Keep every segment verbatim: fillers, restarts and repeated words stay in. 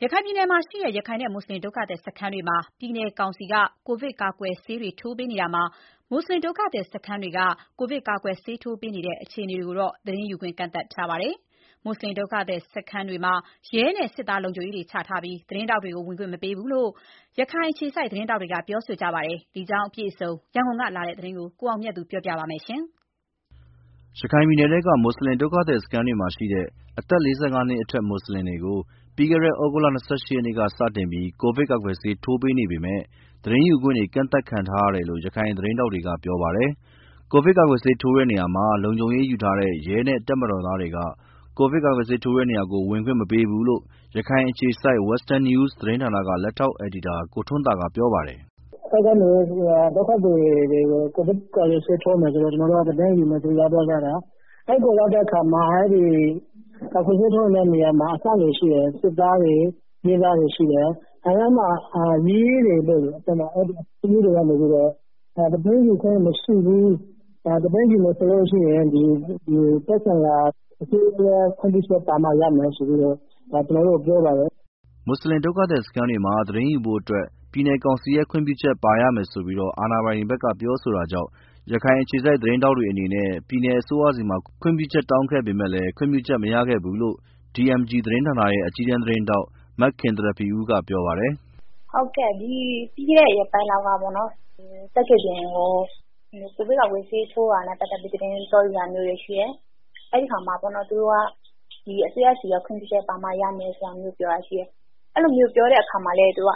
ရခိုင်ပြည်နယ်မှာရှိတဲ့ ရခိုင်နဲ့ မွတ်ဆလင်ဒုက္ခသည်စခန်းတွေမှာ ပြည်နယ်ကောင်စီက ကိုဗစ်ကာကွယ်ဆေးတွေ ထိုးပေးနေတာမှာ မွတ်ဆလင်ဒုက္ခသည်စခန်းတွေက ကိုဗစ်ကာကွယ်ဆေးထိုးပေးနေတဲ့ အခြေအနေတွေကိုတော့ သတင်းယူခွင့် ကန့်သတ်ထားပါတယ်။ မွတ်ဆလင်ဒုက္ခသည်စခန်းတွေမှာ ရဲနဲ့ စစ်သားလုံခြုံရေးတွေချထားပြီး သတင်းထောက်တွေကို ဝင်ခွင့်မပေးဘူးလို့ ရခိုင်အခြေစိုက်သတင်းထောက်တွေက ပြောဆိုကြပါတယ်။ ဒီအကြောင်းအပြည့်အစုံ ရန်ကုန်ကလာတဲ့သတင်းကို ကိုအောင်မြတ်သူက ပြောပြပါမယ်။ရခိုင်ပြည်နယ်ထဲက မွတ်ဆလင်ဒုက္ခသည်စခန်းတွေမှာရှိတဲ့ အသက် ၄၅ နှစ်အထက် မွတ်ဆလင်တွေကို ပြီးခဲ့တဲ့ သြဂုတ်လ ၂၈ ရက်နေ့က စတင်ပြီး ကိုဗစ်ကာကွယ်ဆေးထိုးပေးနေပေမဲ့ သတင်းယူခွင့်တွေ ကန့်သတ်ခံထားရတယ်လို့ ရခိုင်သတင်းထောက်တွေက ပြောပါတယ်။ ကိုဗစ်ကာကွယ်ဆေးထိုးတဲ့နေရာမှာ လုံခြုံရေးယူထားတဲ့ ရဲနဲ့ တပ်မတော်သားတွေက ကိုဗစ်ကာကွယ်ဆေးထိုးတဲ့နေရာကို ဝင်ခွင့်မပေးဘူးလို့ ရခိုင်အခြေစိုက် Western News သတင်းဌာနက လက်ထောက်အယ်ဒီတာ ကိုထွန်းသာက ပြောပါတယ်။ “တပ်ကနေ ဒုက္ခသည်တွေကို ကိုဗစ်ကာကွယ်ဆေးထိုးမယ်ဆိုတော့ ကျနော်တို့က သတင်းယူမယ်ဆိုပြီး ရောက်သွားကြတာ။ အဲဒီကိုရောက်တဲ့အခါမှာ အဲဒီကာကွယ်ဆေးထိုးနေတဲ့နေရာမှာ အစောင့်တွေရှိတယ်။ စစ်သားတွေ၊ ရဲသားတွေရှိတယ်။ အဲဒီမှာ ရဲတွေကနေပြီးတော့ သတင်းယူခွင့်မရှိဘူး၊ သတင်းယူမယ်ဆိုရင် သက်ဆိုင်ရာအစိုးရရဲ့ ခွင့်ပြုချက်ပါမှ ရမယ်ဆိုပြီးတော့ ကျနော်တို့ကို ပြောပါတယ်။ ” မွတ်ဆလင်ဒုက္ခသည်စခန်းတွေမှာ သတင်းယူဖို့အတွက် ပြည်နယ်ကောင်စီရဲ့ ခွင့်ပြုချက်ပါရမယ်ဆိုပြီး အာဏာပိုင်တွေဘက်က ပြောဆိုတာကြောင့် ရခိုင်အခြေစိုက်သတင်းထောက်တွေအနေနဲ့ ပြည်နယ်အစိုးရဆီမှာ ခွင့်ပြုချက်တောင်းခဲ့ပေမဲ့ ခွင့်ပြုချက်မရခဲ့ဘူးလို့ ဒီအမ်ဂျီ သတင်းဌာနရဲ့ အကြီးတန်းသတင်းထောက် မခင်သရဖီဦးက ပြောပါတယ်။ “ဟုတ်ကဲ့။ ပြီးခဲ့တဲ့ရက်ပိုင်းလောက်ကပေါ့နော်။ သက္ကယ်ပြင်ကို ကိုဗစ်ကာကွယ်ဆေးထိုးတာနဲ့ ပတ်သက်ပြီး သတင်းသွားယူတာမျိုးတွေရှိတယ်။ အဲဒီအခါမှာ သူတို့က အစိုးရဆီက ခွင့်ပြုချက်ပါမှ ရမယ်ဆိုတာမျိုးပြောတာရှိတယ်။ အဲဒီလိုမျိုးပြောတဲ့အခါမှာလည်း သူက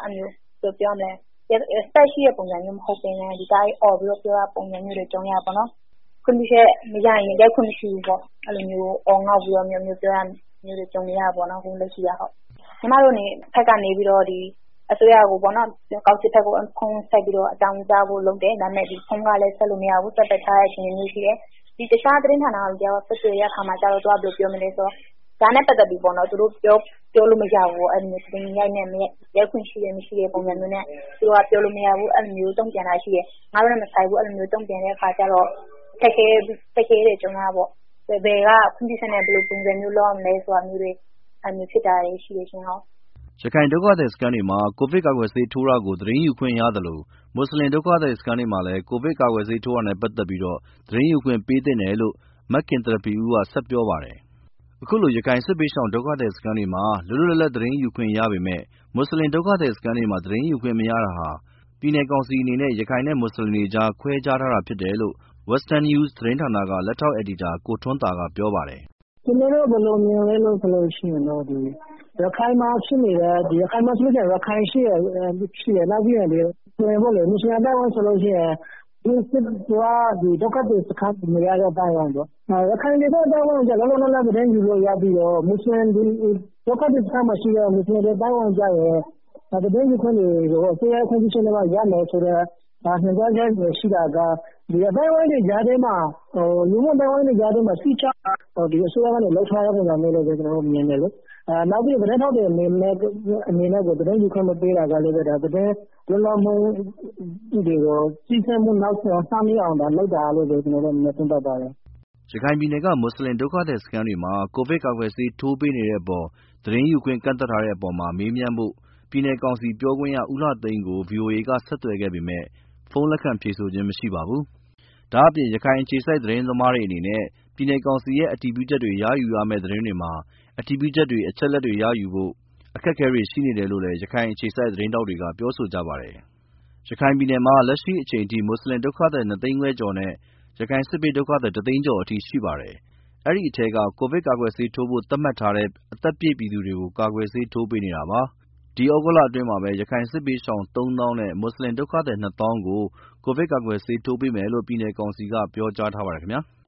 Respect ရှိတဲ့ပုံစံမျိုးမဟုတ်ဘဲနဲ့ ဒီအတိုင်းအော်ပြီးတော့ ပြောတဲ့ပုံစံမျိုးတွေ ကြုံရတယ်ပေါ့နော်။ ခွင့်ပြုချက်မရရင် ရိုက်ခွင့်မရှိဘူးပေါ့။ အဲဒီလိုမျိုး အော်ငေါ့ပြီးတော့ ပြောတာမျိုးတွေ ကြုံနေရတယ်ပေါ့နော်။ အခုလက်ရှိကဟုတ်။ ညီမတို့ဘက်ကနေပြီးတော့ အစိုးရကိုပေါ့နော်၊ ကောင်စီဘက်ကို ဖုန်းဆက်ပြီးတော့ အကြောင်းကြားဖို့လုပ်တယ်။ ဒါပေမဲ့ ဖုန်းကလည်း ဆက်လို့မရဘူး။ ဆက်သွယ်ထားတဲ့အခြေအနေမျိုးရှိတယ်။ တခြားသတင်းဌာနကလူတယောက်က ဆက်သွယ်တဲ့အခါမှာကျတော့ သူကဘယ်လိုပြောမလဲဆိုတော့ ဒါနဲ့ပတ်သက်ပြီး သူတို့ပြောလို့မရဘူးပေါ့။ အဲဒီလိုမျိုး သတင်းရိုက်ခွင့်ရှိတယ်၊ မရှိတဲ့ပုံစံမျိုးနဲ့ သူတို့ကပြောလို့မရဘူး။ အဲဒီလိုမျိုး တုံ့ပြန်တာရှိတယ်။ ငါတို့နဲ့မဆိုင်ဘူး အဲဒီလိုမျိုး တုံ့ပြန်တဲ့အခါကျတော့ အခက်အခဲတွေ ကြုံရတာပေါ့။ ဘယ်ကခွင့်ပြုချက်နဲ့ ဘယ်လိုပုံစံမျိုးလုပ်ရမလဲဆိုတာမျိုးတွေ အဲလိုမျိုးဖြစ်တာတွေရှိတယ်ရှင်ဟုတ်။ ” ရခိုင်ဒုက္ခသည်စခန်းတွေမှာ ကိုဗစ်ကာကွယ်ဆေးထိုးတာကို သတင်းယူခွင့်ရသလို မွတ်ဆလင်ဒုက္ခသည်စခန်းတွေမှာလည်း ကိုဗစ်ကာကွယ်ဆေးထိုးတာနဲ့ ပတ်သက်ပြီး သတင်းယူခွင့်ပေးသင့်တယ်လို့ မခင်သရဖီဦးက ဆက်ပြောပါတယ်။ အခုလို ရခိုင်စစ်ဘေးရှောင်ဒုက္ခသည်စခန်းတွေမှာ လွတ်လွတ်လပ်လပ်သတင်းယူခွင့်ရပေမဲ့ မွတ်ဆလင်ဒုက္ခသည်စခန်းတွေမှာ သတင်းယူခွင့်မရတာဟာ ပြည်နယ်ကောင်စီအနေနဲ့ ရခိုင်နဲ့ မွတ်ဆလင်တွေကြား ခွဲခြားထားတာဖြစ်တယ်လို့ Western News သတင်းဌာနက လက်ထောက်အယ်ဒီတာ ကိုထွန်းသာက ပြောပါတယ်။ “ကျနော်တို့ ဘယ်လိုမြင်လဲဆိုလို့ရှိရင်တော့ ရခိုင်မှာဖြစ်နေတဲ့ ရခိုင်ရှိတယ်၊ နောက်ပြီးရင် မွတ်ဆလင်အသိုင်းအဝိုင်းဆိုလို့ရှိရင် ဒုက္ခသည်စခန်းနေရတဲ့အသိုင်းအဝိုင်းပေါ့။ ရခိုင်ဒေသအသိုင်းအဝိုင်းကျ လောလောလတ်လတ်သတင်းယူလို့ရပြီးတော့ မွတ်ဆလင်ဒုက္ခသည်စခန်းမှာရှိတဲ့ မွတ်ဆလင်အသိုင်းအဝိုင်းကျတော့ သတင်းယူခွင့်တွေကို အစိုးရခွင့်ပြုချက်နဲ့မှ ရမယ်ဆိုတဲ့ ညွှန်ကြားချက်တွေရှိတာက ဒီအသိုင်းအဝိုင်းတွေကြားထဲမှာ လူမှုအသိုင်းအဝိုင်းတွေကြားထဲမှာ စည်းခြားအောင် အစိုးရကနေလုပ်ထားတဲ့ပုံစံမျိုးလို့ပဲ ကျနော်တို့မြင်တယ်လေ။ နောက်ပြီး သတင်းထောက်တွေအနေနဲ့ကို သတင်းယူခွင့်မပေးတာကလည်း သတင်းလွတ်လပ်မှုတွေကို နှောင့်နှေးအောင်လုပ်တာလို့ပဲ ကျနော်တို့အနေနဲ့ သုံးသပ်ပါတယ်။ ” ရခိုင်ပြည်နယ်က မွတ်ဆလင်ဒုက္ခသည်စခန်းတွေမှာ ကိုဗစ်ကာကွယ်ဆေးထိုးပေးနေတဲ့အပေါ် သတင်းယူခွင့်ကန့်သတ်ထားတဲ့အပေါ် မေးမြန်းဖို့ ပြည်နယ်ကောင်စီပြောခွင့်ရ ဦးလှသိန်းကို ဗွီအိုအေက ဆက်သွယ်ခဲ့ပေမဲ့ ဖုန်းလက်ခံဖြေဆိုခြင်းမရှိပါဘူး။ ဒါ့အပြင် ရခိုင်အခြေစိုက်သတင်းသမားတွေအနေနဲ့ ပြည်နယ်ကောင်စီရဲ့ အတည်ပြုချက်တွေ ရယူရမယ့်သတင်းတွေမှာ အတည်ပြုချက်တွေ အချက်အလက်တွေရယူဖို့ အခက်အခဲတွေရှိနေတယ်လို့လည်း ရခိုင်အခြေစိုက်သတင်းထောက်တွေက ပြောဆိုကြပါတယ်။ ရခိုင်ပြည်နယ်မှာ လက်ရှိအချိန်ထိ မွတ်ဆလင်ဒုက္ခသည် နှစ်သိန်းခွဲကျော်နဲ့ ရခိုင်စစ်ဘေးဒုက္ခသည် တစ်သိန်းကျော်အထိရှိပါတယ်။ အဲဒီအထဲက ကိုဗစ်ကာကွယ်ဆေးထိုးဖို့ သတ်မှတ်ထားတဲ့ အသက်ပြည့်ပြည်သူတွေကို ကာကွယ်ဆေးထိုးပေးနေတာပါ။ ဒီသြဂုတ်လအတွင်းမှာပဲ ရခိုင်စစ်ဘေးရှောင် သုံးသောင်းနဲ့ မွတ်ဆလင်ဒုက္ခသည် နှစ်သောင်းကို ကိုဗစ်ကာကွယ်ဆေးထိုးပေးမယ်လို့ ပြည်နယ်ကောင်စီက ပြောကြားထားပါတယ်ခင်ဗျာ။